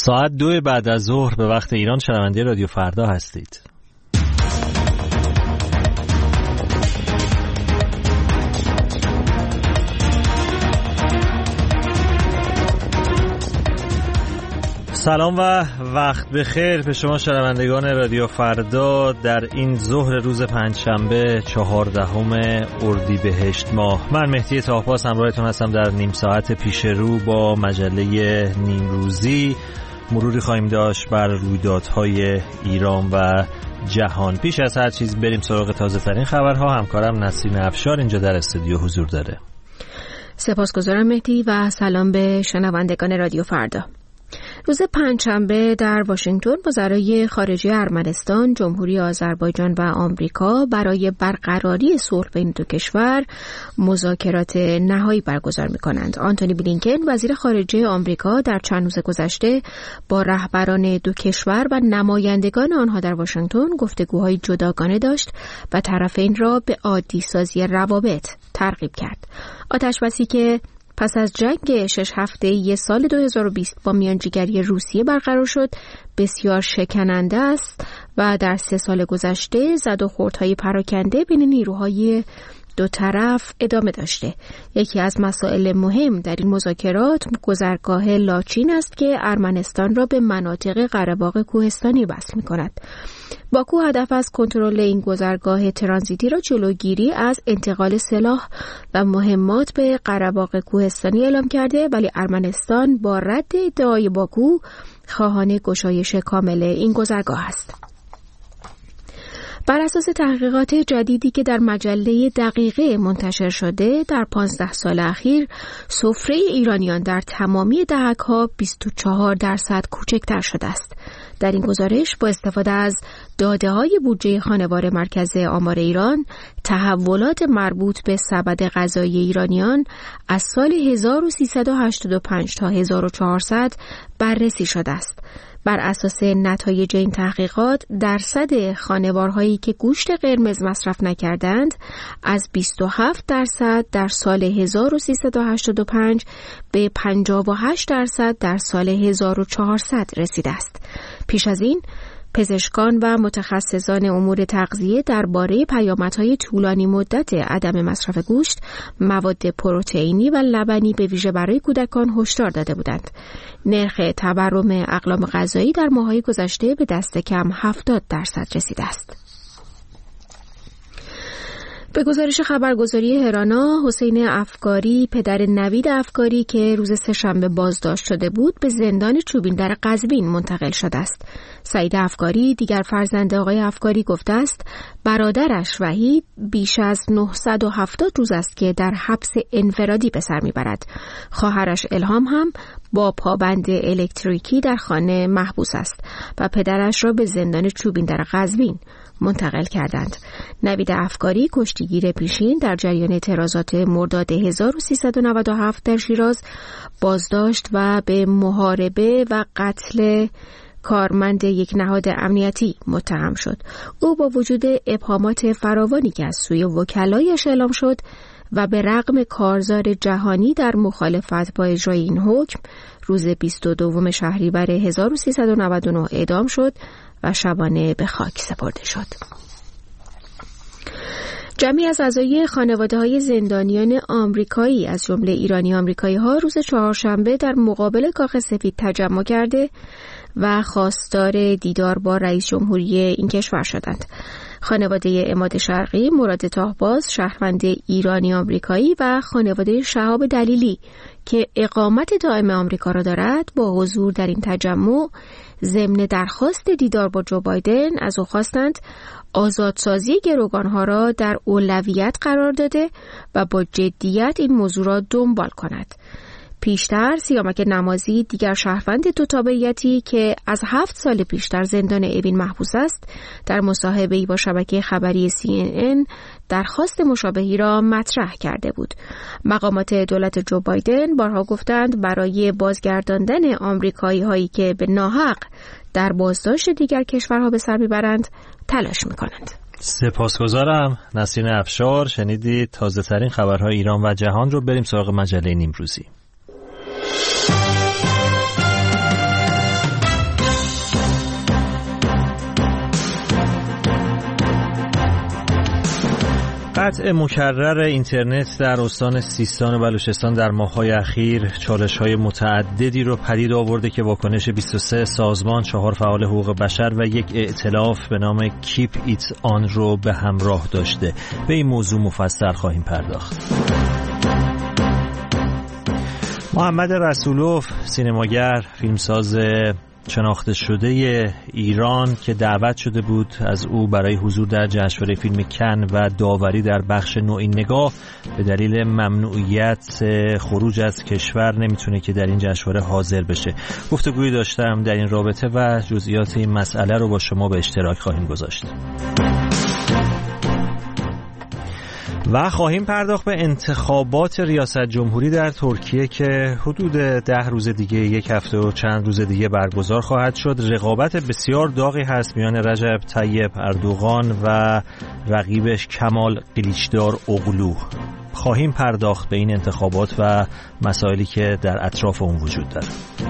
ساعت 2 بعد از ظهر به وقت ایران شنونده رادیو فردا هستید. سلام و وقت بخیر به شما شنوندگان رادیو فردا در این ظهر روز پنجشنبه 14 اردیبهشت ماه. من مهدی طاهپاس همراهتون هستم در نیم ساعت پیش رو با مجله نیمروزی. مروری خواهیم داشت بر رویدادهای ایران و جهان. پیش از هر چیز بریم سراغ تازه ترین خبرها. همکارم نسرین افشار اینجا در استودیو حضور داره. سپاسگزارم مهدی و سلام به شنوندگان رادیو فردا. روز پنجشنبه در واشنگتن وزرای خارجه ارمنستان، جمهوری آذربایجان و آمریکا برای برقراری صلح بین دو کشور مذاکرات نهایی برگزار می‌کنند. آنتونی بلینکن وزیر خارجه آمریکا در چند روز گذشته با رهبران دو کشور و نمایندگان آنها در واشنگتن گفتگوهای جداگانه داشت و طرفین را به عادی سازی روابط ترغیب کرد. آتشبسی که پس از جنگ 6 هفته‌ای سال 2020 با میانجیگری روسیه برقرار شد بسیار شکننده است و در 3 سال گذشته زد و خوردهای پراکنده بین نیروهای دو طرف ادامه داشته. یکی از مسائل مهم در این مذاکرات گذرگاه لاچین است که ارمنستان را به مناطق قره‌باغ کوهستانی وصل می‌کند. باکو هدف از کنترل این گذرگاه ترانزیتی را جلوگیری از انتقال سلاح و مهمات به قره‌باغ کوهستانی اعلام کرده، ولی ارمنستان با رد ادعای باکو خواهان گشایش کامل این گذرگاه است. بر اساس تحقیقات جدیدی که در مجله دقیقه منتشر شده، در 15 سال اخیر سفره ایرانیان در تمامی دهک‌ها 24% کوچکتر شده است. در این گزارش با استفاده از داده‌های بودجه خانوار مرکز آمار ایران، تحولات مربوط به سبد غذایی ایرانیان از سال 1385 تا 1400 بررسی شده است. بر اساس نتایج این تحقیقات درصد خانوارهایی که گوشت قرمز مصرف نکردند از 27% در سال 1385 به 58% در سال 1400 رسیده است. پیش از این پزشکان و متخصصان امور تغذیه درباره پیامدهای طولانی مدت عدم مصرف گوشت، مواد پروتئینی و لبنی به ویژه برای کودکان هشدار داده بودند. نرخ تورم اقلام غذایی در ماه‌های گذشته به دست کم 70% رسیده است. به گزارش خبرگزاری هرانا، حسین افکاری پدر نوید افکاری که روز سه‌شنبه بازداشت شده بود به زندان چوبین در قزوین منتقل شده است. سعید افکاری دیگر فرزند آقای افکاری گفته است برادرش وحید بیش از 970 روز است که در حبس انفرادی به سر میبرد. خواهرش الهام هم با پابند الکتریکی در خانه محبوس است و پدرش را به زندان چوبین در قزوین منتقل کردند. نوید افکاری کشتیگیر پیشین در جریان اعتراضات مرداد 1397 در شیراز بازداشت و به محاربه و قتل کارمند یک نهاد امنیتی متهم شد. او با وجود ابهامات فراوانی که از سوی وکلایش اعلام شد و به رغم کارزار جهانی در مخالفت با اجرای این حکم روز 22 شهریور 1399 اعدام شد و شبانه به خاک سپرده شد. جمعی از اعضای خانواده‌های زندانیان آمریکایی از جمله ایرانی آمریکایی‌ها روز چهارشنبه در مقابل کاخ سفید تجمع کرده و خواستار دیدار با رئیس جمهوری این کشور شدند. خانواده عماد شرقی، مراد طاهپاس، شهروند ایرانی آمریکایی و خانواده شهاب دلیلی که اقامت دائم آمریکا را دارد با حضور در این تجمع ضمن درخواست دیدار با جو بایدن از او خواستند آزادسازی گروگانها را در اولویت قرار داده و با جدیت این موضوع را دنبال کند. پیشتر سیامک نمازی دیگر شهروند دو تابعیتی که از 7 سال پیش در زندان اوین محبوس است در مصاحبه‌ای با شبکه خبری CNN درخواست مشابهی را مطرح کرده بود. مقامات دولت جو بایدن بارها گفتند برای بازگرداندن آمریکایی هایی که به ناحق در بازداشت دیگر کشورها به سر میبرند تلاش میکنند. سپاسگزارم نسرین افشار. شنیدید تازه ترین خبرهای ایران و جهان رو. بریم سراغ مجله نیمروزی. قطع مکرر اینترنت در استان سیستان و بلوچستان در ماه‌های اخیر چالش‌های متعددی رو پدید آورده که واکنش 23 سازمان، 4 فعال حقوق بشر و یک ائتلاف به نام Keep It On رو به همراه داشته. به این موضوع مفصل خواهیم پرداخت. محمد رسولوف، سینماگر، فیلمساز شناخته شده ایران که دعوت شده بود از او برای حضور در جشنواره فیلم کن و داوری در بخش نوین نگاه، به دلیل ممنوعیت خروج از کشور نمیتونه که در این جشنواره حاضر بشه. گفتگویی داشتم در این رابطه و جزئیات این مسئله رو با شما به اشتراک خواهیم گذاشت. و خواهیم پرداخت به انتخابات ریاست جمهوری در ترکیه که حدود 10 روز دیگه، یک هفته و چند روز دیگه برگزار خواهد شد. رقابت بسیار داغی هست میان رجب طیب اردوغان و رقیبش کمال قلیچدار اوغلو. خواهیم پرداخت به این انتخابات و مسائلی که در اطراف اون وجود داره.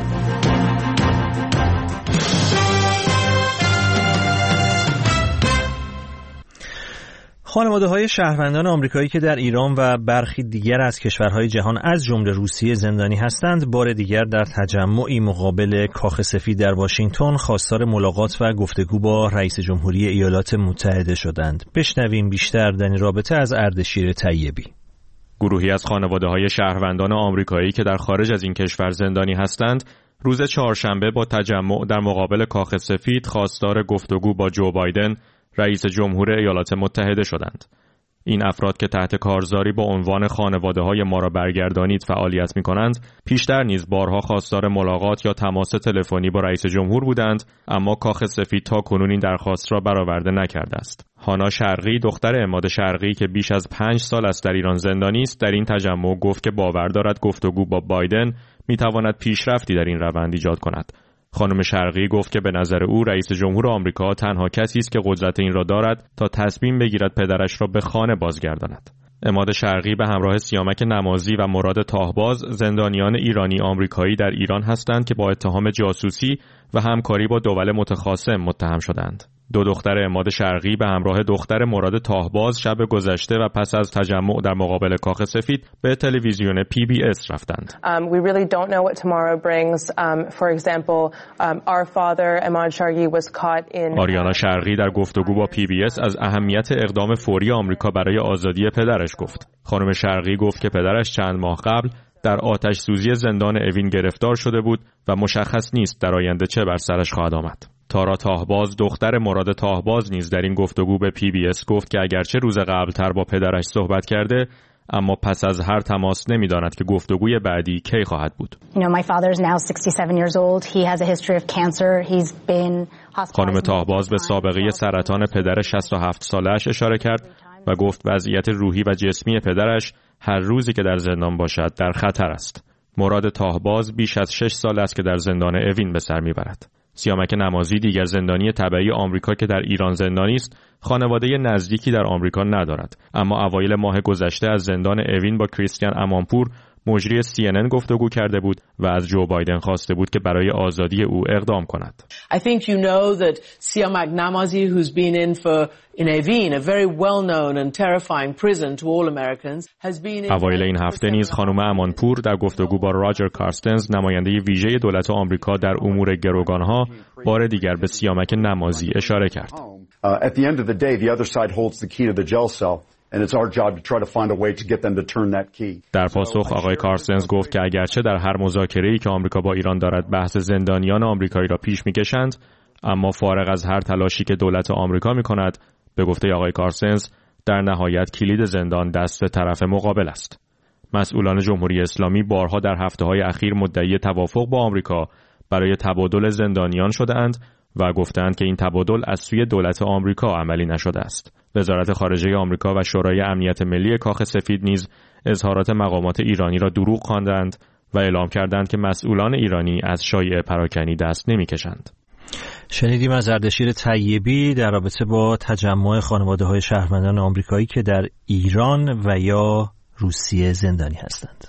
خانواده‌های شهروندان آمریکایی که در ایران و برخی دیگر از کشورهای جهان از جمله روسیه زندانی هستند، بار دیگر در تجمعی مقابل کاخ سفید در واشنگتن خواستار ملاقات و گفتگو با رئیس جمهوری ایالات متحده شدند. بشنویم بیشتر در این رابطه از اردشیر طیبی. گروهی از خانواده‌های شهروندان آمریکایی که در خارج از این کشور زندانی هستند، روز چهارشنبه با تجمع در مقابل کاخ سفید خواستار گفتگو با جو بایدن، رئیس جمهور ایالات متحده شدند. این افراد که تحت کارزاری با عنوان خانواده‌های ما را برگردانید فعالیت می‌کنند، پیشتر نیز بارها خواستار ملاقات یا تماس تلفنی با رئیس جمهور بودند، اما کاخ سفید تا کنون این درخواست را برآورده نکرده است. هانا شرقی، دختر عماد شرقی که بیش از 5 سال است در ایران زندانی است، در این تجمع گفت که باور دارد گفتگو با بایدن می‌تواند پیشرفتی در این روند ایجاد کند. خانم شرقی گفت که به نظر او رئیس جمهور آمریکا تنها کسی است که قدرت این را دارد تا تصمیم بگیرد پدرش را به خانه بازگرداند. عماد شرقی به همراه سیامک نمازی و مراد تاهباز زندانیان ایرانی آمریکایی در ایران هستند که با اتهام جاسوسی و همکاری با دول متخاصم متهم شدند. دو دختر عماد شرقی به همراه دختر مراد تاهباز شب گذشته و پس از تجمع در مقابل کاخ سفید به تلویزیون PBS رفتند. We really don't know what tomorrow brings. For example, our father Ahmad Shargi was caught in آریانا شرقی در گفتگو با PBS از اهمیت اقدام فوری آمریکا برای آزادی پدرش گفت. خانم شرقی گفت که پدرش چند ماه قبل در آتش سوزی زندان اوین گرفتار شده بود و مشخص نیست در آینده چه بر سرش خواهد آمد. تارا تاهباز، دختر مراد تاهباز، نیز در این گفتگو به PBS گفت که اگرچه روز قبل‌تر با پدرش صحبت کرده، اما پس از هر تماس نمی‌داند که گفتگوی بعدی کی خواهد بود. My father is now 67 years old. He has a history of cancer. He's been hospitalized. خانم تاهباز به سابقه سرطان پدر 67 ساله‌اش اشاره کرد و گفت وضعیت روحی و جسمی پدرش هر روزی که در زندان باشد در خطر است. مراد تاهباز بیش از 6 سال است که در زندان اوین به سر می‌برد. سیامک نمازی، دیگر زندانی تبعی آمریکا که در ایران زندانی است، خانواده نزدیکی در آمریکا ندارد، اما اوایل ماه گذشته از زندان اوین با کریستیان امانپور، مجری CNN گفتگو کرده بود و از جو بایدن خواسته بود که برای آزادی او اقدام کند. I think you know that Siamak Namazi, who's been in Evin, a very well-known and terrifying prison to all Americans, has been in... اوایل این هفته نیز خانم امانپور در گفتگو با راجر کارستنز، نماینده ویژه دولت آمریکا در امور گروگانها، بار دیگر به سیامک نمازی اشاره کرد. At the end of the day, the other side holds the key to the jail cell. And it's our job to try to find a way to get them to turn that key. در پاسخ آقای کارستنز گفت که اگرچه در هر مذاکره‌ای که آمریکا با ایران دارد بحث زندانیان آمریکایی را پیش می‌کشند، اما فارغ از هر تلاشی که دولت آمریکا می‌کند، به گفته آقای کارستنز، در نهایت کلید زندان دست طرف مقابل است. مسئولان جمهوری اسلامی بارها در هفته‌های اخیر مدعی توافق با آمریکا برای تبادل زندانیان شده‌اند و گفتند که این تبادل از سوی دولت آمریکا عملی نشده است. وزارت خارجه آمریکا و شورای امنیت ملی کاخ سفید نیز اظهارات مقامات ایرانی را دروغ خواندند و اعلام کردند که مسئولان ایرانی از شایعه پراکنی دست نمی‌کشند. شنیدیم از اردشیر طیبی در رابطه با تجمع خانواده‌های شهروندان آمریکایی که در ایران و یا روسیه زندانی هستند.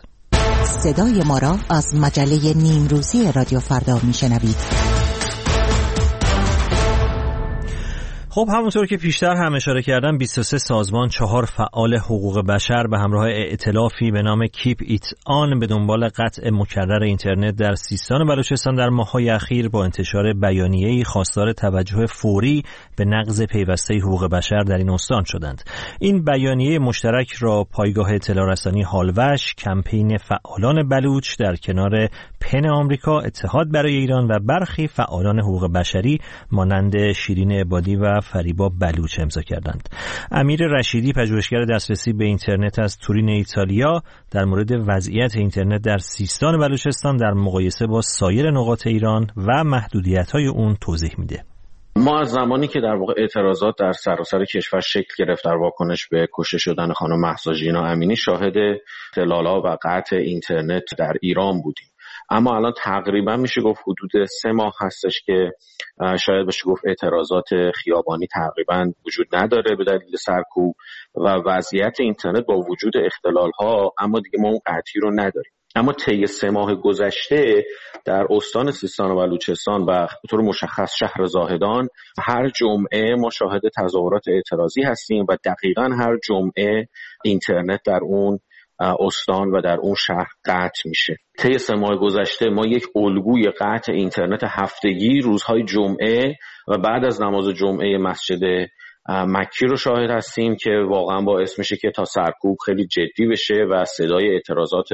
صدای ما را از مجله نیمروزی رادیو فردا میشنوید. خب همونطور که پیشتر هم اشاره کردم 23 سازمان 4 فعال حقوق بشر به همراه ائتلافی به نام کیپ ایت آن به دنبال قطع مکرر اینترنت در سیستان و بلوچستان در ماه‌های اخیر با انتشار بیانیه‌ای خواستار توجه فوری به نقض پیوسته حقوق بشر در این استان شدند. این بیانیه مشترک را پایگاه اطلاع رسانی هالوش، کمپین فعالان بلوچ در کنار پن آمریکا، اتحاد برای ایران و برخی فعالان حقوق بشری مانند شیرین عبادی و فریبا بلوچ امضا کردند. امیر رشیدی، پژوهشگر دسترسی به اینترنت از تورین ایتالیا، در مورد وضعیت اینترنت در سیستان بلوچستان در مقایسه با سایر نقاط ایران و محدودیت‌های اون توضیح میده. ما از زمانی که در واقع اعتراضات در سراسر کشور شکل گرفت در واکنش به کشته شدن خانم مهسا ژینا امینی، شاهد اختلال‌ها و قطع اینترنت در ایران بودیم. اما الان تقریبا میشه گفت حدود 3 ماه هستش که شاید بشه گفت اعتراضات خیابانی تقریبا وجود نداره به دلیل سرکوب و وضعیت اینترنت با وجود اختلال‌ها، اما دیگه ما اون قطعی رو نداریم. اما طی 3 ماه گذشته در استان سیستان و بلوچستان و به طور مشخص شهر زاهدان هر جمعه ما شاهد تظاهرات اعتراضی هستیم و دقیقاً هر جمعه اینترنت در اون استان و در اون شهر قطع میشه. طی 3 ماه گذشته ما یک الگوی قطع اینترنت هفتگی روزهای جمعه و بعد از نماز جمعه مسجد مکی رو شاهد هستیم که واقعا باعث میشه که تا سرکوب خیلی جدی بشه و صدای اعتراضات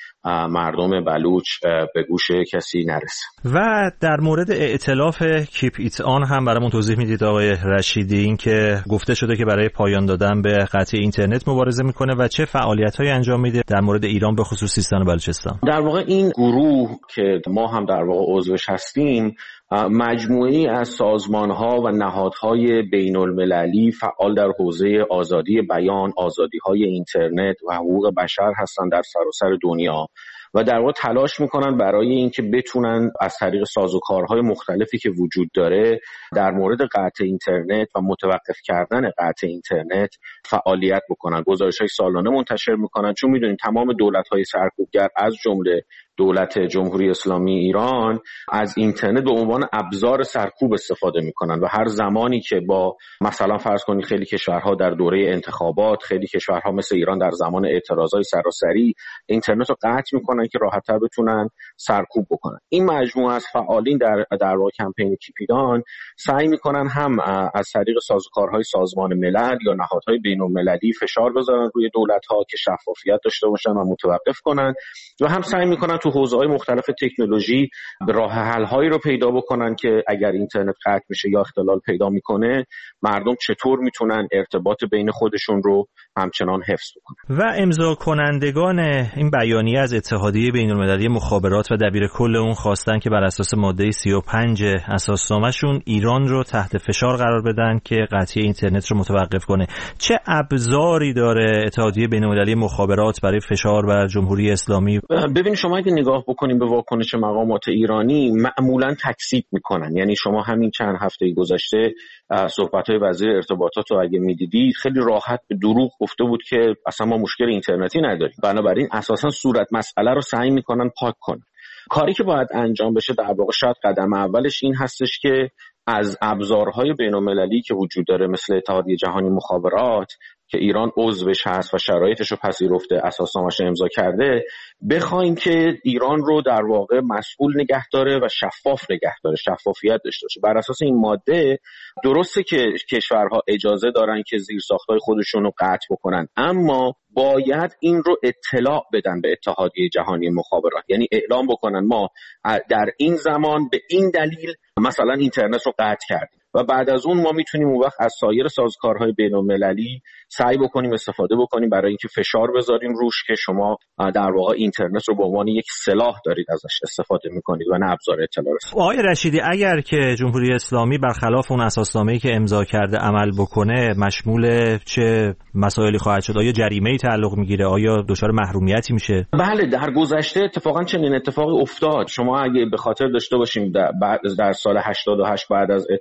مردم بلوچ به گوش کسی نرسه. و در مورد ائتلاف کیپ ایت آن هم برامون توضیح میدید آقای رشیدی، این که گفته شده که برای پایان دادن به قطع اینترنت مبارزه میکنه و چه فعالیت‌هایی انجام میده در مورد ایران به خصوص سیستان و بلوچستان. در واقع این گروه که ما هم در واقع عضوش هستیم مجموعه‌ای از سازمان‌ها و نهادهای بین‌المللی فعال در حوزه آزادی بیان، آزادی‌های اینترنت و حقوق بشر هستند در سراسر دنیا و در واقع تلاش میکنن برای اینکه بتونن از طریق سازوکارهای مختلفی که وجود داره در مورد قطع اینترنت و متوقف کردن قطع اینترنت فعالیت بکنن. گزارش‌های سالانه منتشر میکنن، چون میدونید تمام دولت‌های سرکوبگر از جمله دولت جمهوری اسلامی ایران از اینترنت به عنوان ابزار سرکوب استفاده میکنن و هر زمانی که با مثلا فرض کنید خیلی کشورها در دوره انتخابات، خیلی کشورها مثل ایران در زمان اعتراضای سراسری اینترنت رو قطع میکنن که راحت‌تر بتونن سرکوب بکنن. این مجموعه از فعالین در واقع کمپین کیپیدان سعی میکنن هم از طریق سازوکارهای سازمان ملل یا نهادهای بین‌المللی فشار بذارن روی دولت‌ها که شفافیت داشته باشن و متوقف کنن و هم سعی میکنن تو حوزه‌های مختلف تکنولوژی راه حل‌هایی رو پیدا بکنن که اگر اینترنت قطع میشه یا اختلال پیدا میکنه مردم چطور میتونن ارتباط بین خودشون رو همچنان حفظ بکنن. و امضا کنندگان این بیانیه از اتحادیه بین‌المللی مخابرات و دبیر کل اون خواستن که بر اساس ماده 35 اساسنامه‌شون ایران رو تحت فشار قرار بدن که قطعی اینترنت رو متوقف کنه. چه ابزاری داره اتحادیه بین‌المللی مخابرات برای فشار بر جمهوری اسلامی؟ ببینید شما اگه نگاه بکنیم به واکنش مقامات ایرانی معمولا تکذیب میکنن. یعنی شما همین چند هفته گذشته صحبت‌های وزیر ارتباطات رو اگه میدیدید خیلی راحت به دروغ گفته بود که اصلا ما مشکل اینترنتی نداریم. بنابراین اساسا صورت مسئله رو سعی میکنن پاک کنن. کاری که باید انجام بشه در واقع شاید قدم اولش این هستش که از ابزارهای بین‌المللی که وجود داره مثل اتحادیه جهانی مخابرات که ایران عضوش هست و شرایطش رو پذیرفته، اساسنامه‌اش امضا کرده، بخوایم که ایران رو در واقع مسئول نگه داره و شفاف نگه داره، شفافیت داشته باشه. بر اساس این ماده درسته که کشورها اجازه دارن که زیرساخت‌های خودشون رو قطع بکنن، اما باید این رو اطلاع بدن به اتحادیه جهانی مخابرات. یعنی اعلام بکنن ما در این زمان به این دلیل مثلا اینترنت رو قطع کردیم و بعد از اون ما میتونیم اون وقت از سایر سازوکارهای بین‌المللی سعی بکنیم استفاده بکنیم برای اینکه فشار بذاریم روش که شما در واقع اینترنت رو به عنوان یک سلاح دارید ازش استفاده میکنید و نه ابزار اطلاع رسانی. آقای رشیدی، اگر که جمهوری اسلامی برخلاف اون اساسنامه‌ای که امضا کرده عمل بکنه، مشمول چه مسائلی خواهد شد؟ آیا جریمه‌ای تعلق میگیره؟ آیا دچار محرومیتی میشه؟ بله، در گذشته اتفاقا چنین اتفاقی افتاد. شما اگه به خاطر داشته باشیم در سال 88 بعد از اعتراضات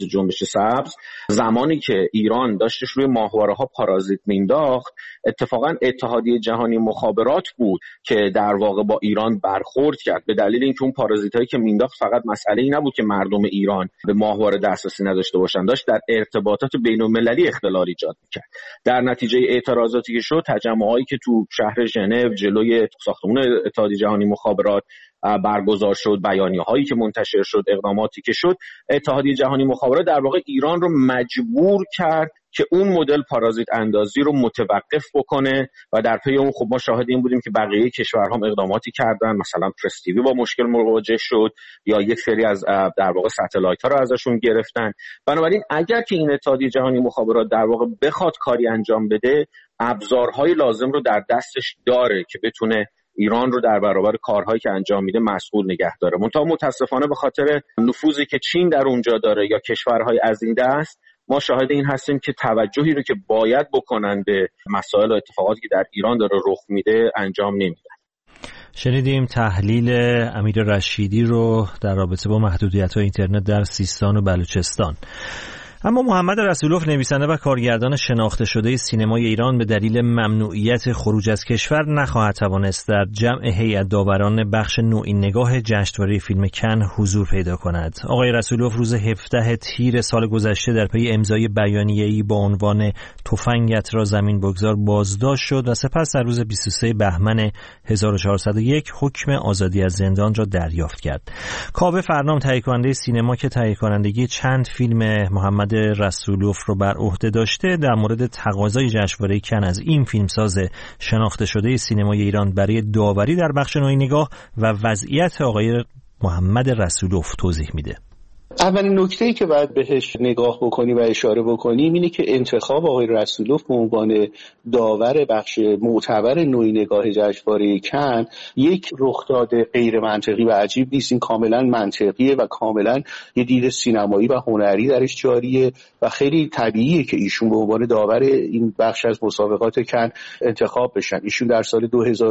جنبش سبز، زمانی که ایران داشتش روی ماهواره‌ها پارازیت مینداخت، اتفاقا اتحادیه جهانی مخابرات بود که در واقع با ایران برخورد کرد، به دلیل اینکه اون پارازیتایی که مینداخت فقط مسئله‌ای نبود که مردم ایران به ماهواره دسترسی نداشته باشن، داشت در ارتباطات بین‌المللی اختلال ایجاد می‌کرد. در نتیجه اعتراضاتی که شد، تجمعاتی که تو شهر ژنو جلوی ساختمان اتحادیه جهانی مخابرات برگزار شد، بیانیه‌هایی که منتشر شد، اقداماتی که شد، اتحادیه جهانی مخابرات در واقع ایران رو مجبور کرد که اون مدل پارازیت اندازی رو متوقف بکنه و در پی اون خب ما شاهد این بودیم که بقیه کشورها اقداماتی کردن، مثلا پرس تیوی با مشکل مواجه شد یا یک سری از در واقع ستلایت‌ها رو ازشون گرفتن. بنابراین اگر که این اتحادیه جهانی مخابرات در واقع بخواد کاری انجام بده، ابزارهای لازم رو در دستش داره که بتونه ایران رو در برابر کارهایی که انجام میده مسئول نگه داره. منتها متاسفانه به خاطر نفوذی که چین در اونجا داره یا کشورهای از این دست، ما شاهد این هستیم که توجهی رو که باید بکنن به مسائل و اتفاقاتی که در ایران داره رخ میده انجام نمیدن. شنیدیم تحلیل امیر رشیدی رو در رابطه با محدودیت‌های اینترنت در سیستان و بلوچستان. اما محمد رسولوف، نویسنده و کارگردان شناخته شده سینمای ایران، به دلیل ممنوعیت خروج از کشور نخواهد توانست در جمع هیئت داوران بخش نوعی نگاه جشنواره فیلم کن حضور پیدا کند. آقای رسولوف روز 17 تیر سال گذشته در پی امضای بیانیه‌ای با عنوان تفنگت را زمین بگذار بازداشت شد و سپس در روز 23 بهمن 1401 حکم آزادی از زندان را دریافت کرد. کاوه فرنام، تهیه کننده سینما که تهیه کنندگی چند فیلم محمد رسولوف رو بر عهده داشته، در مورد تقاضای جشنواره کن از این فیلمساز شناخته شده سینمای ایران برای داوری در بخش نوعی نگاه و وضعیت آقای محمد رسولوف توضیح میده. اولین نکته‌ای که باید بهش نگاه بکنیم و اشاره بکنیم اینه که انتخاب آقای رسولوف به عنوان داور بخش معتبر نوعی نگاه جشنواره کن یک رخداد غیر منطقی و عجیب نیست. این کاملا منطقیه و کاملا یه دید سینمایی و هنری درش جاریه و خیلی طبیعیه که ایشون به عنوان داور این بخش از مسابقات کن انتخاب بشن. ایشون در سال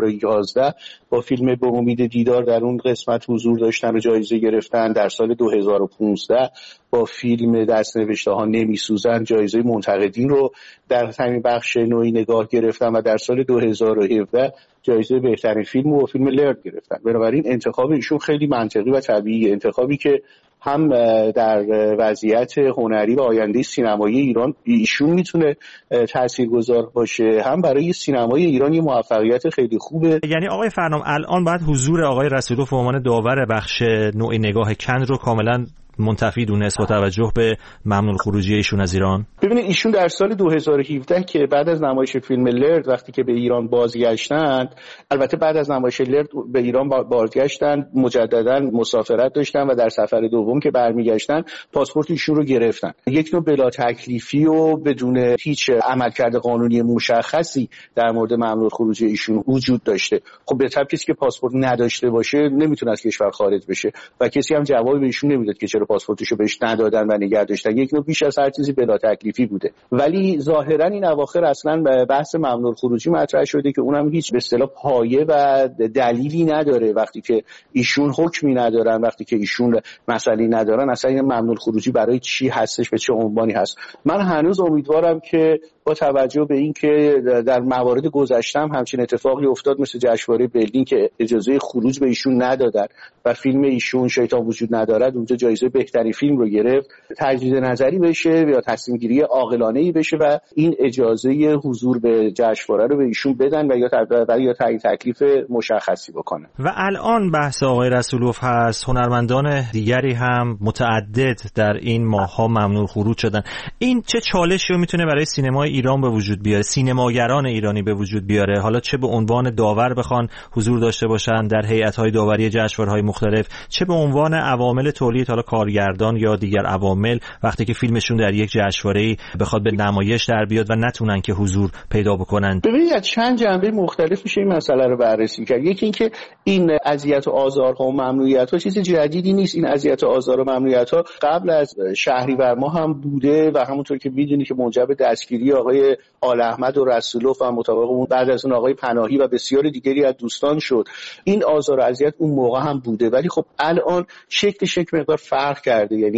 2011 با فیلم به امید دیدار در اون قسمت حضور داشتن و جایزه گرفتن. در سال 2015 با فیلم دست‌نوشته ها نمیسوزن جایزه منتقدین رو در همین بخش نوعی نگاه گرفتن و در سال 2017 جایزه بهترین فیلم و فیلم لرد گرفتن. بنابراین انتخاب ایشون خیلی منطقی و طبیعیه، انتخابی که هم در وضعیت هنری و آینده سینمایی ایران ایشون میتونه تاثیرگذار باشه، هم برای سینمای ایران یه موفقیت خیلی خوبه. یعنی آقای فرنام الان باید حضور آقای رسولوف به عنوان داور بخش نوعی نگاه کن رو کاملا منتفی دونست با توجه به ممنوع خروجی ایشون از ایران؟ ببینید ایشون در سال 2017 که بعد از نمایش فیلم لرد وقتی که به ایران بازگشتند، البته بعد از نمایش لرد به ایران بازگشتن، مجددا مسافرت داشتن و در سفر دوم که برمیگشتن پاسپورت ایشون رو گرفتن. یک نوع بلا تکلیفی و بدون هیچ عملکرد قانونی مشخصی در مورد ممنوع خروجی ایشون وجود داشته. خب به طبع کسی که پاسپورت نداشته باشه نمیتونه از کشور خارج بشه و کسی هم جوابی به ایشون نمیداد که چرا پاسپورتشو بهش ندادن و نگه داشتن. یک نوع بیش از هر چیزی بلا تکلیفی بوده. ولی ظاهرا این اواخر اصلا بحث ممنوع خروجی مطرح شده که اونم هیچ به اصطلاح پایه و دلیلی نداره. وقتی که ایشون حکمی ندارن، وقتی که ایشون مسئله ندارن، اصلا این ممنوع خروجی برای چی هستش، به چه عنوانی هست. من هنوز امیدوارم که با توجه به این که در موارد گذشته هم همچین اتفاقی افتاد مثل جشنواره برلین که اجازه خروج به ایشون ندادن و فیلم ایشون شیطان وجود ندارد اونجا جایزه بهترین فیلم رو گرفت، تجدید نظری بشه یا تصمیم گیری عاقلانه‌ای بشه و این اجازه حضور به جشنواره رو به ایشون بدن و یا تعیین تکلیف مشخصی بکنن. و الان بحث آقای رسولوف هست، هنرمندان دیگری هم متعدد در این ماه‌ها ممنوع خروج شدن. این چه چالشی رو میتونه برای سینمای ایران به وجود بیاره، سینماگران ایرانی به وجود بیاره، حالا چه به عنوان داور بخوان حضور داشته باشن در هیئت‌های داوری جشنواره‌های مختلف، چه به عنوان عوامل تولید، حالا کارگردان یا دیگر عوامل، وقتی که فیلمشون در یک جشنواره‌ای بخواد به نمایش در بیاد و نتونن که حضور پیدا بکنن. ببینید از چند جنبه مختلف میشه این مسئله رو بررسی کرد. یکی اینکه این اذیت و آزارها و ممنوعیت‌ها چیز جدیدی نیست. این اذیت و آزار و ممنوعیت‌ها قبل از شهریور ماه هم بوده و همونطور که می‌دونید که موجب دستگیری آقای آل احمد و رسولوف و مطابق اون بعد از اون آقای پناهی و بسیار دیگری از دوستان شد. این آزار و اذیت اون موقع هم بوده، ولی خب الان شکل مقدار فرق کرده. یعنی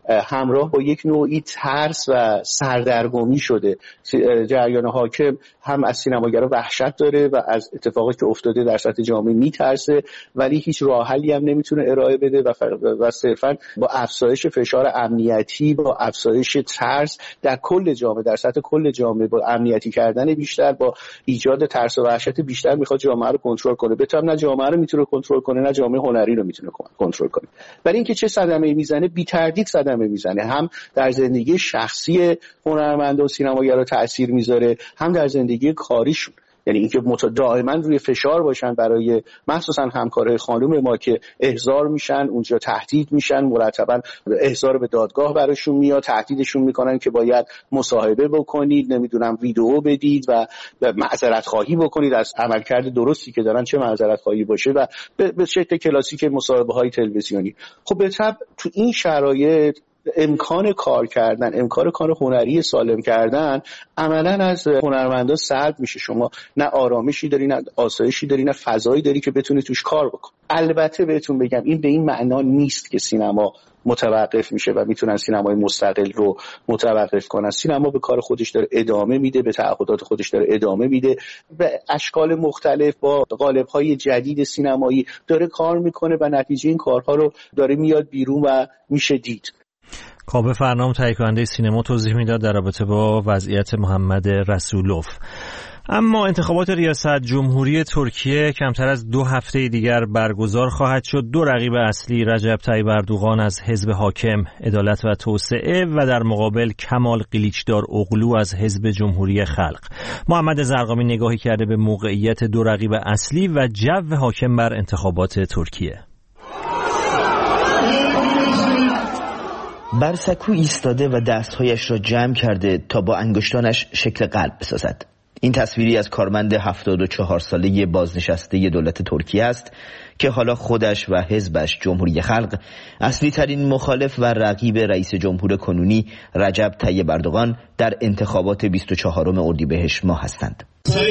همراه با یک نوعی ترس و سردرگمی شده. جریان حاکم هم از سینماگرا وحشت داره و از اتفاقی که افتاده در سطح جامعه میترسه، ولی هیچ راه حلی هم نمیتونه ارائه بده و صرفاً با افزایش فشار امنیتی، با افزایش ترس در کل جامعه، در سطح کل جامعه، با امنیتی کردن بیشتر، با ایجاد ترس و وحشت بیشتر میخواد جامعه رو کنترل کنه. بهتر نه جامعه رو میتونه کنترل کنه نه جامعه هنری رو میتونه کنترل کنه. ولی اینکه چه صدمه‌ای میزنه، بی تردید صدمه میزنه، هم در زندگی شخصی هنرمندا و سینماگرا تاثیر میذاره، هم در زندگی کاریشون. یعنی اینکه دائما روی فشار باشن برای مخصوصا همکارای خانم ما که احضار میشن اونجا، تهدید میشن، مرتبا احضار به دادگاه براشون میاد، تهدیدشون میکنن که باید مصاحبه بکنید، نمیدونم ویدیو بدید و معذرت خواهی بکنید از عملکرد درستی که دارن، چه معذرت خواهی باشه، و به شکل کلاسیک مصاحبه های تلویزیونی. خب به طبع تو این شرایط امکان کار کردن، امکان کار هنری سالم کردن عملا از هنرمندا سلب میشه. شما نه آرامشی داری، نه آسایشی داری، نه فضایی داری که بتونی توش کار بکن. البته بهتون بگم این به این معنا نیست که سینما متوقف میشه و میتونن سینمای مستقل رو متوقف کنن. سینما به کار خودش داره ادامه میده، به تعهدات خودش داره ادامه میده، به اشکال مختلف با قالب‌های جدید سینمایی داره کار میکنه و نتیجه این کارها رو داره میاد بیرون و میشه دید. کاوه فرنام، تهیه کننده سینما، توضیح میداد در رابطه با وضعیت محمد رسولوف. اما انتخابات ریاست جمهوری ترکیه کمتر از 2 هفته دیگر برگزار خواهد شد. 2 رقیب اصلی رجب طیب اردوغان از حزب حاکم عدالت و توسعه و در مقابل کمال قلیچدار اغلو از حزب جمهوری خلق. محمد زرقامی نگاهی کرده به موقعیت 2 رقیب اصلی و جو حاکم بر انتخابات ترکیه. بر سکو ایستاده و دستهایش را جمع کرده تا با انگشتانش شکل قلب بسازد. این تصویری از کارمند 74 ساله بازنشسته دولت ترکیه است که حالا خودش و حزبش جمهوری خلق اصلی ترین مخالف و رقیب رئیس جمهور کنونی رجب طیب اردوغان در انتخابات 24 اردیبهشت ماه هستند.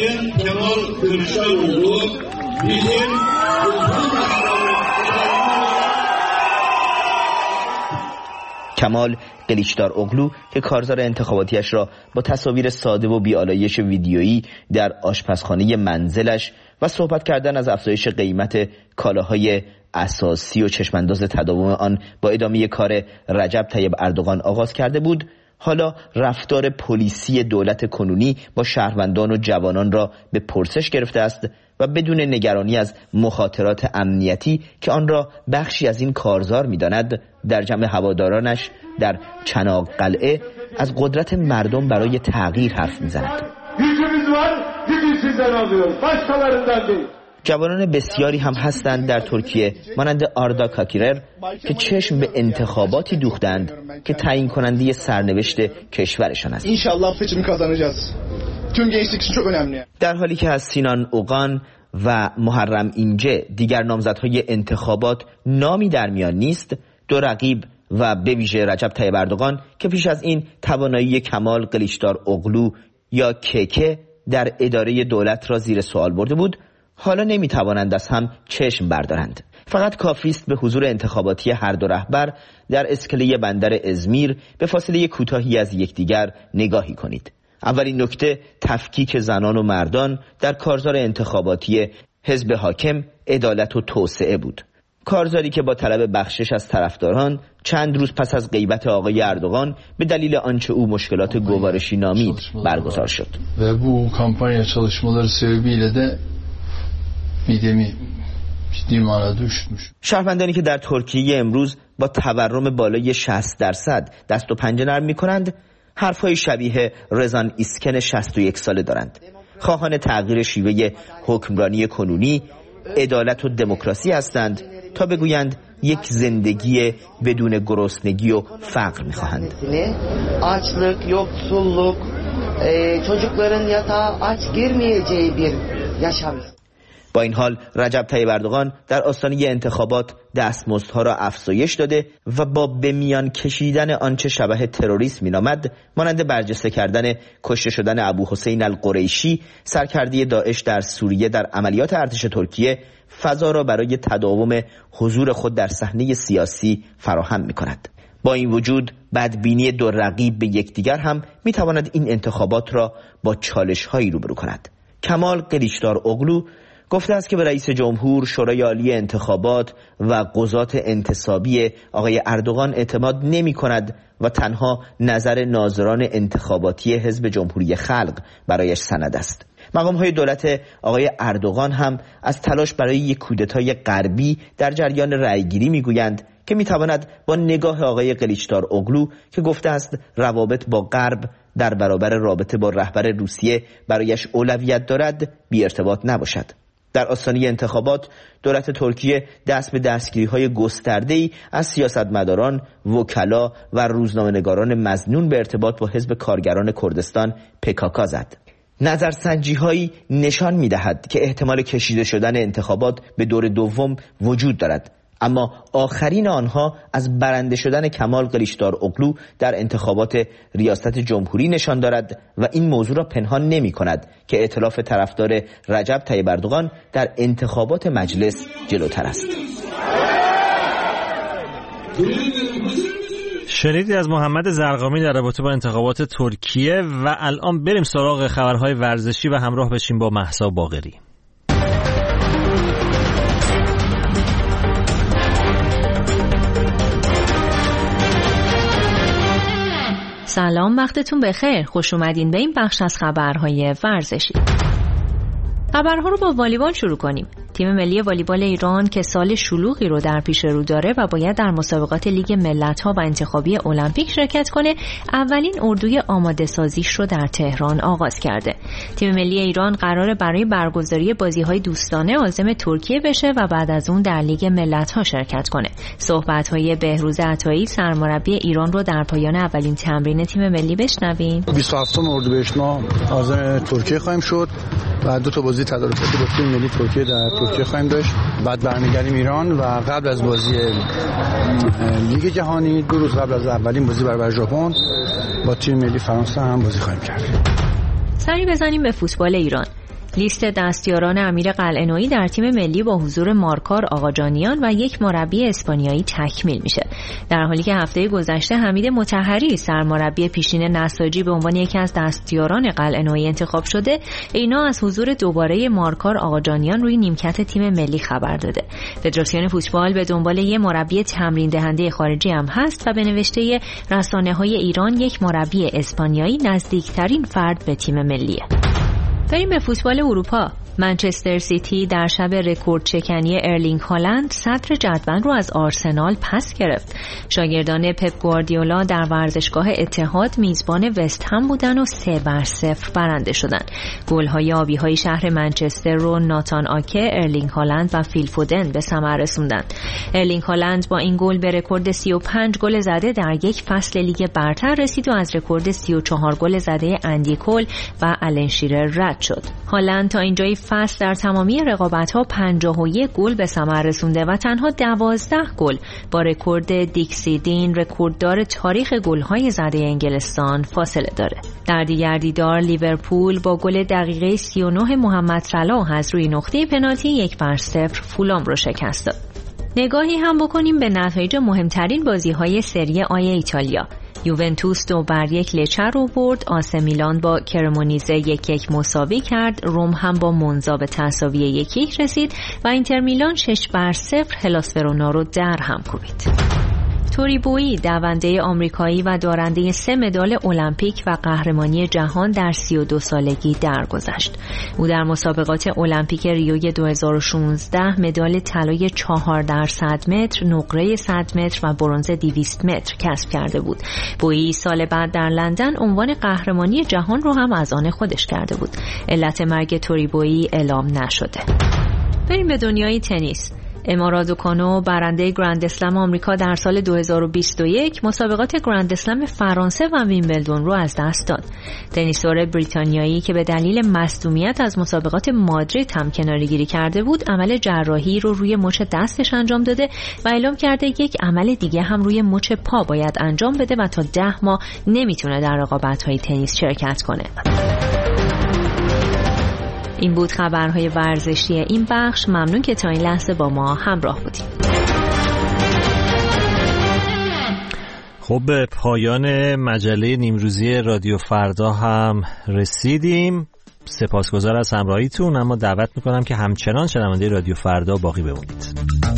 کمال قلیچدار اغلو که کارزار انتخاباتیش را با تصاویر ساده و بی‌آلایش ویدیویی در آشپزخانه منزلش و صحبت کردن از افزایش قیمت کالاهای اساسی و چشمانداز تداوم آن با ادامه کار رجب طیب اردوغان آغاز کرده بود، حالا رفتار پلیسی دولت کنونی با شهروندان و جوانان را به پرسش گرفته است و بدون نگرانی از مخاطرات امنیتی که آن را بخشی از این کارزار می‌داند، در جمع هوادارانش در چناق قلعه از قدرت مردم برای تغییر حرف می‌زند. جوانان بسیاری هم هستند در ترکیه مانند آردا کاکیرر که چشم به انتخاباتی دوختند که تعیین کننده سرنوشت کشورشان است. در حالی که از سینان اوغان و محرم اینجه دیگر نامزدهای انتخابات نامی در میان نیست، 2 رقیب و به ویژه رجب طیب اردوغان که پیش از این توانایی کمال قلیچدار اغلو یا کیکه در اداره دولت را زیر سوال برده بود، حالا نمیتوانند از هم چشم بردارند. فقط کافی است به حضور انتخاباتی هر 2 رهبر در اسکله بندر ازمیر به فاصله کوتاهی از یکدیگر نگاهی کنید. اولین نکته تفکیک زنان و مردان در کارزار انتخاباتی حزب حاکم عدالت و توسعه بود. کارزاری که با طلب بخشش از طرفداران چند روز پس از غیبت آقای اردوغان به دلیل آنچه او مشکلات گوارشی نامید برگزار شد. و bu kampanya çalışmaları sebebiyle de midemi ciddi manada üşütmüş. شهروندانی که در ترکیه امروز با تورم بالای 60% دست و پنجه نرم می‌کنند، حرفهای شبیه رضان ایسکن 61 ساله دارند. خواهان تغییر شیوه حکمرانی کنونی، عدالت و دموکراسی هستند تا بگویند یک زندگی بدون گرسنگی و فقر می‌خواهند. Açlık, yoksulluk, çocukların yatağa aç girmeyeceği bir yaşam. با این حال رجب طیب اردوغان در آستانه انتخابات دستمزدها را افزایش داده و با به میان کشیدن آنچه شبح تروریسم مینامد، مانند برجسته کردن کشته شدن ابوحسین القریشی سرکرده داعش در سوریه در عملیات ارتش ترکیه، فضا را برای تداوم حضور خود در صحنه سیاسی فراهم می‌کند. با این وجود بدبینی دو رقیب به یکدیگر هم میتواند این انتخابات را با چالش‌هایی روبرو کند. کمال قلیچداراوغلو گفته است که به رئیس جمهور، شورای عالی انتخابات و قضات انتصابی آقای اردوغان اعتماد نمی کند و تنها نظر ناظران انتخاباتی حزب جمهوری خلق برایش سند است. مقام‌های دولت آقای اردوغان هم از تلاش برای یک کودتای غربی در جریان رأیگیری میگویند که میتواند با نگاه آقای قلیچداراوغلو که گفته است روابط با غرب در برابر رابطه با رهبر روسیه برایش اولویت دارد بی ارتباط نباشد. در آستانه انتخابات دولت ترکیه دست به دستگیری‌های گسترده‌ای از سیاستمداران، وکلا و روزنامه‌نگاران مظنون به ارتباط با حزب کارگران کردستان PKK زد. نظرسنجی‌هایی نشان می‌دهد که احتمال کشیده شدن انتخابات به دور دوم وجود دارد، اما آخرین آنها از برنده شدن کمال قلیچداراوغلو در انتخابات ریاست جمهوری نشان دارد و این موضوع را پنهان نمی کند که ائتلاف طرفدار رجب طیب اردوغان در انتخابات مجلس جلوتر است. شنیدید از محمد زرقامی در رابطه با انتخابات ترکیه و الان بریم سراغ خبرهای ورزشی و همراه بشیم با مهسا باقری. سلام، وقتتون بخیر. خوش اومدین به این بخش از خبرهای ورزشی. خبرها رو با والیبال شروع کنیم. تیم ملی والیبال ایران که سال شلوغی رو در پیش رو داره و باید در مسابقات لیگ ملت‌ها و انتخابی المپیک شرکت کنه، اولین اردوی آماده سازیش رو در تهران آغاز کرده. تیم ملی ایران قراره برای برگزاری بازی‌های دوستانه عازم ترکیه بشه و بعد از اون در لیگ ملت‌ها شرکت کنه. صحبت‌های بهروز عطایی سرمربی ایران رو در پایان اولین تمرین تیم ملی بشنویم. 27 اردیبهشت ما عازم ترکیه خواهیم شد و 2 تا بازی تدارکاتی با تیم ملی ترکیه در ترکیه خواهیم داشت. بعد برمیگردیم ایران و قبل از بازی لیگ جهانی 2 روز قبل از اولین بازی برابر ژاپن با تیم ملی فرانسه هم بازی خواهیم کرد. سری بزنیم به فوتبال ایران. لیست دستیاران امیر قلعه‌نویی در تیم ملی با حضور مارکار آقاجانیان و یک مربی اسپانیایی تکمیل میشه. در حالی که هفته گذشته حمید مطهری سرمربی پیشین نساجی به عنوان یکی از دستیاران قلعه‌نویی انتخاب شده، اینا از حضور دوباره مارکار آقاجانیان روی نیمکت تیم ملی خبر داده. فدراسیون فوتبال به دنبال یک مربی تمرین دهنده خارجی هم هست و به نوشته رسانه‌های ایران یک مربی اسپانیایی نزدیکترین فرد به تیم ملیه. بریم به فوتبال اروپا. منچستر سیتی در شب رکورد شکنی ارلینگ هالند صدر جدول رو از آرسنال پس گرفت. شاگردان پپ گواردیولا در ورزشگاه اتحاد میزبان وست هم بودن و 3-0 برنده شدن. گل‌های آبی‌های شهر منچستر رو ناتان آکه، ارلینگ هالند و فیل فودن به ثمر رسوندن. ارلینگ هالند با این گل به رکورد 35 گل زده در یک فصل لیگ برتر رسید و از رکورد 34 گل زده اندی کول و آلن شیرر رد شد. هالند تا اینجای فصل در تمامی رقابت‌ها 51 گل به ثمر رسونده و تنها 12 گل با رکورد دیکسی دین، رکورددار تاریخ گل‌های زده انگلستان، فاصله داره. در دیگر دیدار لیورپول با گل دقیقه 39 محمد صلاح از روی نقطه پنالتی 1-0 فولام رو شکست داد. نگاهی هم بکنیم به نتایج مهمترین بازی‌های سری آ ایتالیا. یوونتوس 2-1 لچه رو برد، آس میلان با کرمونیزه 1-1 مساوی کرد، روم هم با مونزا به تساوی 1-1 رسید و اینتر میلان 6-0 هلاس ورونا رو در هم کوبید. توریبویی دونده آمریکایی و دارنده 3 مدال المپیک و قهرمانی جهان در 32 سالگی درگذشت. او در مسابقات المپیک ریو 2016 مدال طلای 4 در 100 متر، نقره 100 متر و برنز 200 متر کسب کرده بود. بویی سال بعد در لندن عنوان قهرمانی جهان رو هم از آن خودش کرده بود. علت مرگ توریبویی اعلام نشده. بریم به دنیای تنیس. اما رادوکانو برنده گرند اسلم آمریکا در سال 2021 مسابقات گرند اسلم فرانسه و ویمبلدون رو از دست داد. تنیسور بریتانیایی که به دلیل مصدومیت از مسابقات مادرید هم کناره‌گیری کرده بود، عمل جراحی رو روی مچ دستش انجام داده و اعلام کرده یک عمل دیگه هم روی مچ پا باید انجام بده و تا 10 ماه نمیتونه در رقابت‌های تنیس شرکت کنه. این بود خبرهای ورزشی این بخش. ممنون که تا این لحظه با ما همراه بودید. خب به پایان مجله نیمروزی رادیو فردا هم رسیدیم. سپاسگزار از همراهیتون، اما دعوت میکنم که همچنان شنونده رادیو فردا باقی بمونید.